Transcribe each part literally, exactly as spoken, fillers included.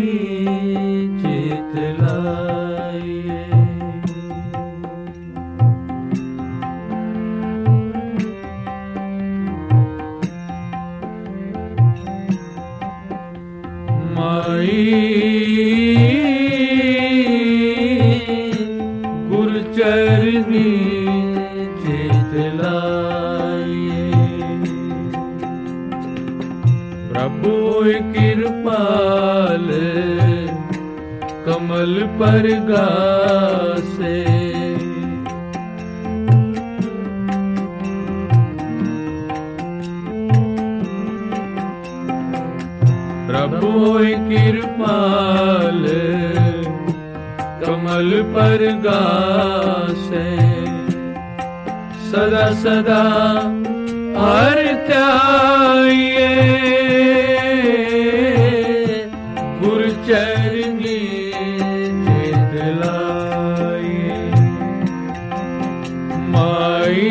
चित लाइए। माई गुरु चरनी चित लाइए। प्रभु कृपाल कमल पर गासे। प्रभु कृपाल कमल पर गासे। सदा सदा हर त्याये गुरु चरनी चित लाइए। माई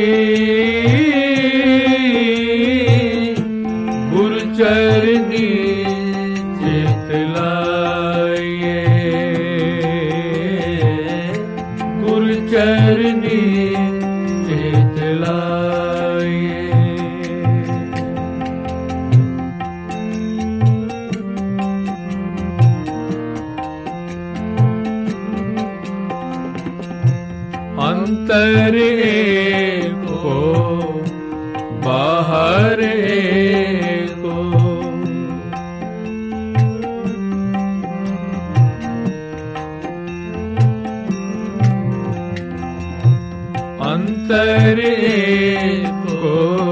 गुरु चरनी चित लाइए। गुरु चरनी चित लाइए। अंतर एको बाहर एको। अंतर एको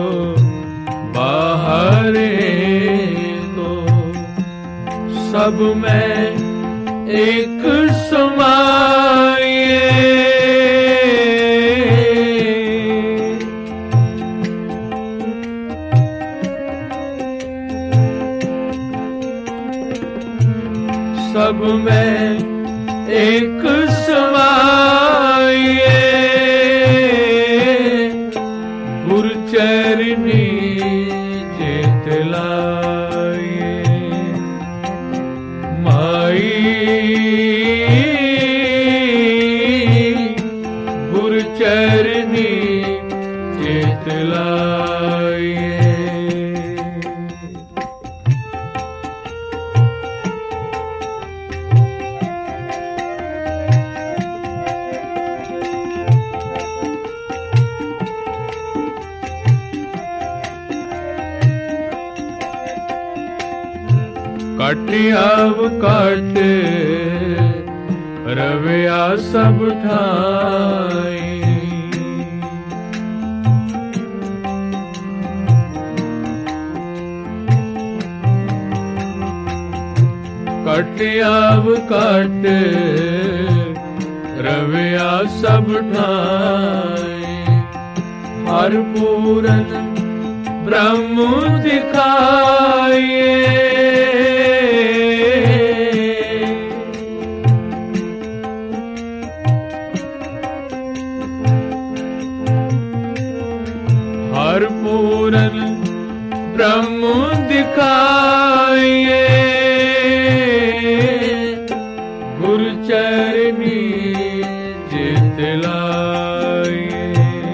बाहर एको। सब में एक समाये। सब में एक समाये। गुरु चरनी चित लाइए। माई गुरु चरनी चित लाइए। कटियाव काट रविया सब ठाई। कटियाव काट रविया सब ठाई। हर पूरन ब्रह्म दिखाइए। हर पूरन ब्रह्म दिखाइए। गुरु चरनी चित लाइए।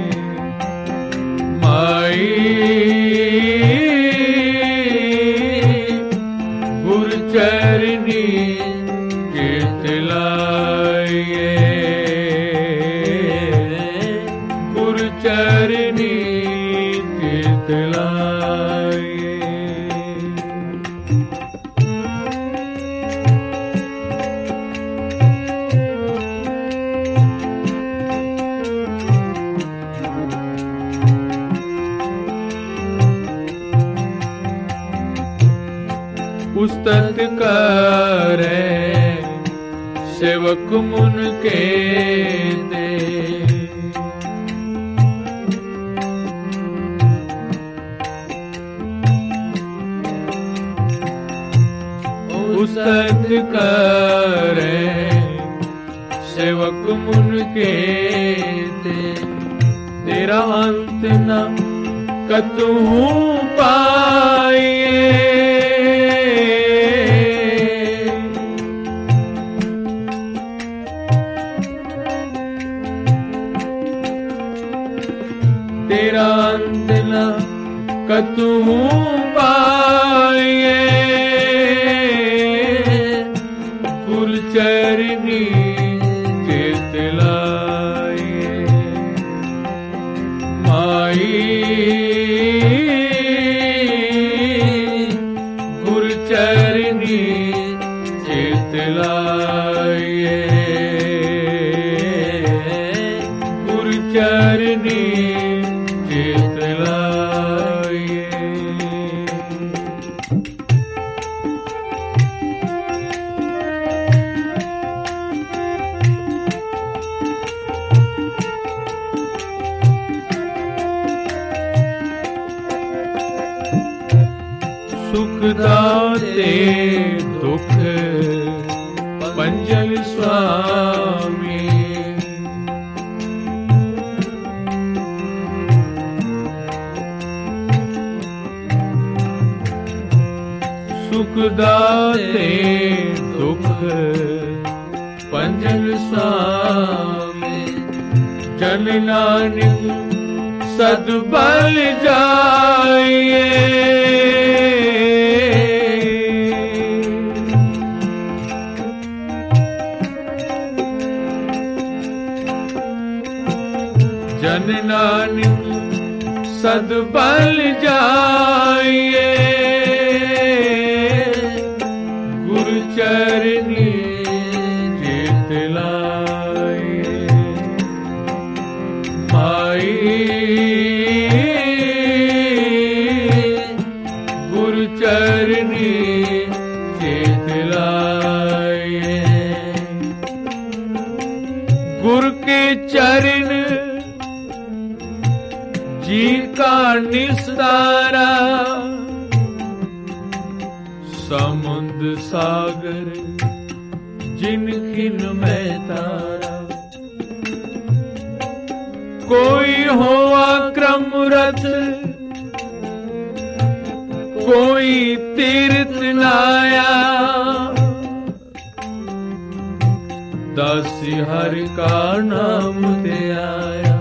माई गुरु चरनी चित लाइए। गुरु चरनी चित लाइए। उस्तत करे सेवक मुन के दे। उस्तत करे सेवक मुन के दे। तेरा अंत न कतहु पाए। कतहु पाए गुर चरनी चित लाए माई गुर चरनी चित लाए गुर चरनी चित लाए। सुख दाते दुख पंजल स्वामी सुख दाते दुख पंजल स्वामी जन नानक सद्बल जाए जन नानक सद्बल जाए गुरु चरनी चित लाए माई गुरु चरनी चित लाए गुरु के चरण जी का निस्तारा समुद्र सागर जिनखिन में तारा कोई होआ क्रम रथ कोई तीर्थ लाया दासी हरि का नाम दे आया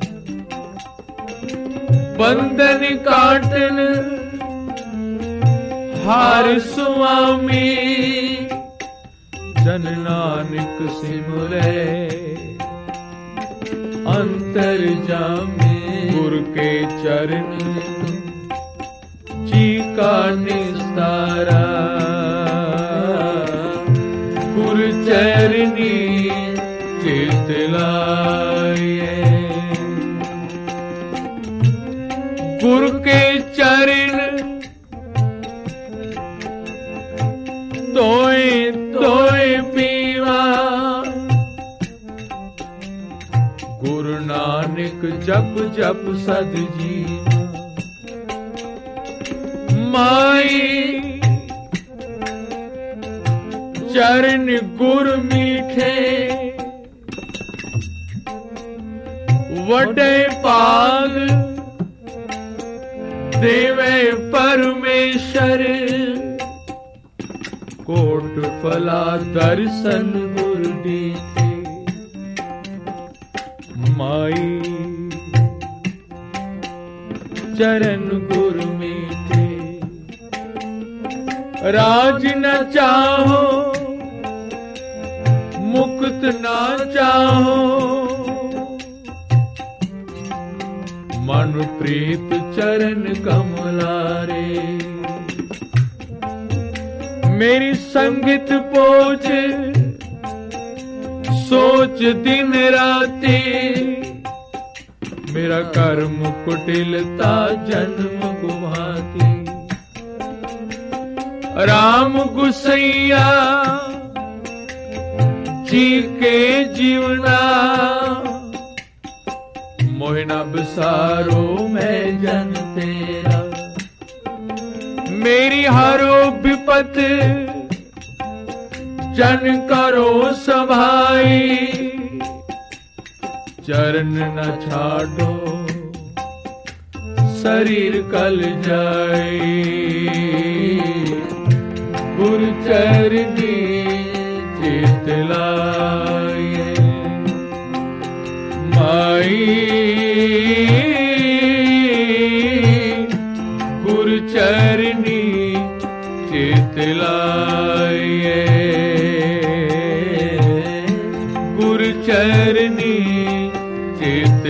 बंधन काटन हार स्वामी जन नानक सिमरे अंतर जामे गुरु के चरण जी का निस्तारा गुरु चरनी चित लाए गुरु के चरण तोय तोय पीवा गुरु नानक जप जप सद जीवा माई चरण गुरु मीठे वडे पाग देवे परमेश्वर कोट फला दर्शन गुरु दीथे माई चरण गुरु मीठे राज न चाहो मुक्त ना चाहो मन प्रीत चरण कमलारे मेरी संगत पोच सोच दिन राते मेरा कर्म कुटिलता जन्म गुभाती राम गुसैया जी के जीवना मोहिना बिसारो मैं जन तेरा मेरी हरो विपत जन करो सभाई चरण न छाड़ो शरीर कल जाए गुरु चरनी चित लाए माई लाइए गुरु चरनी चित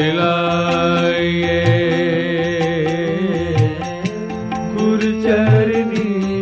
लाइए गुरु चरनी